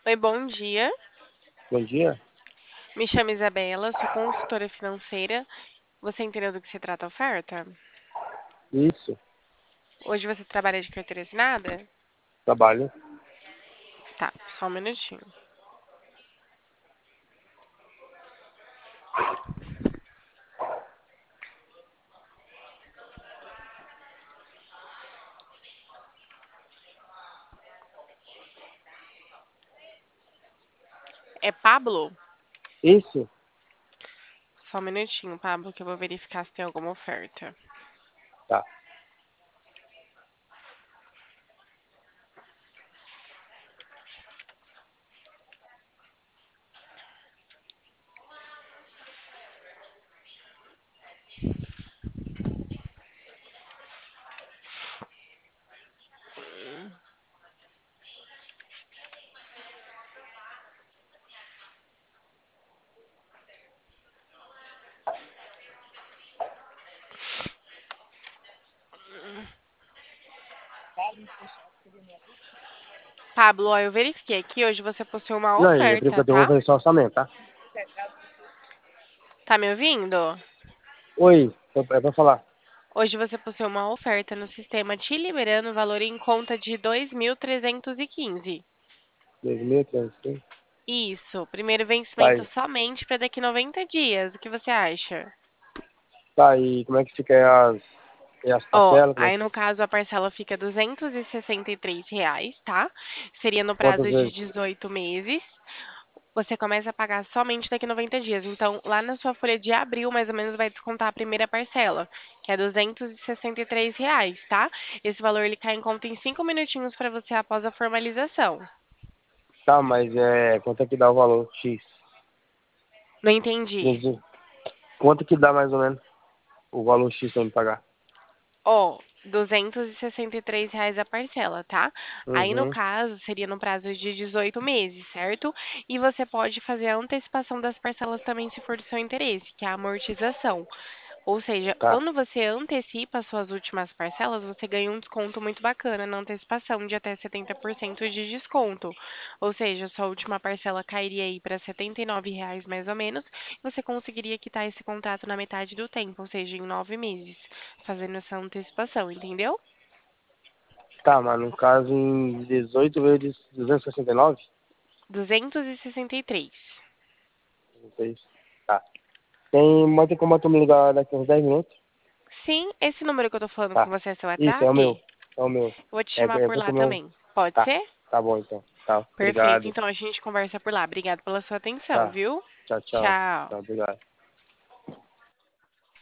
Oi, bom dia. Bom dia. Me chamo Isabela, sou consultora financeira. Você entendeu do que se trata a oferta? Isso, Hoje você trabalha de carteira assinada? trabalho. Tá, só um minutinho. É Pablo? Isso, Só um minutinho, Pablo, que eu vou verificar se tem alguma oferta. tá. Pablo, ó, eu verifiquei aqui, hoje você possui uma Não, e por oferta, enquanto eu vou tá? fazer só orçamento, tá? Tá me ouvindo? Oi, é pra falar. Hoje você possui uma oferta no sistema te liberando o valor em conta de 2.315. 2035. Isso, primeiro Tá vencimento aí. somente para daqui 90 dias. O que você acha? Tá aí, como é que fica aí as Ó, parcelas? Como é aí que, no caso a parcela fica R$ 263, tá? Seria no quantas prazo de vezes? 18 meses. Você começa a pagar somente daqui 90 dias. Então, lá na sua folha de abril, mais ou menos, vai descontar a primeira parcela, que é R$ 263, tá? Esse valor ele cai em conta em 5 minutinhos para você após a formalização. Tá, mas quanto é que dá o valor X? Não entendi. Quer quanto que dá mais ou menos o valor X pra me pagar? Ó, R$ 263 a parcela, tá? Aí, no Uhum, caso, seria no prazo de 18 meses, certo? E você pode fazer a antecipação das parcelas também, se for do seu interesse, que é a amortização. Ou seja, tá. quando você antecipa as suas últimas parcelas, você ganha um desconto muito bacana na antecipação de até 70% de desconto. Ou seja, sua última parcela cairia aí para R$ 79 mais ou menos. E você conseguiria quitar esse contrato na metade do tempo, ou seja, em 9 meses, fazendo essa antecipação, entendeu? Tá, mas no caso em 18 vezes 269? 263. Não sei. Tá. Tem como tu me ligar daqui uns 10 minutos? Sim, esse número que eu tô falando com Tá. você é seu Isso, é o WhatsApp? meu. É o meu. Vou te É, chamar é por porque lá o meu. também. Pode Tá. ser? Tá bom então. Tá. Perfeito. Obrigado. Então a gente conversa por lá. Obrigado pela sua atenção, Tá. viu? Tchau, tchau. Tchau. Tchau, obrigado.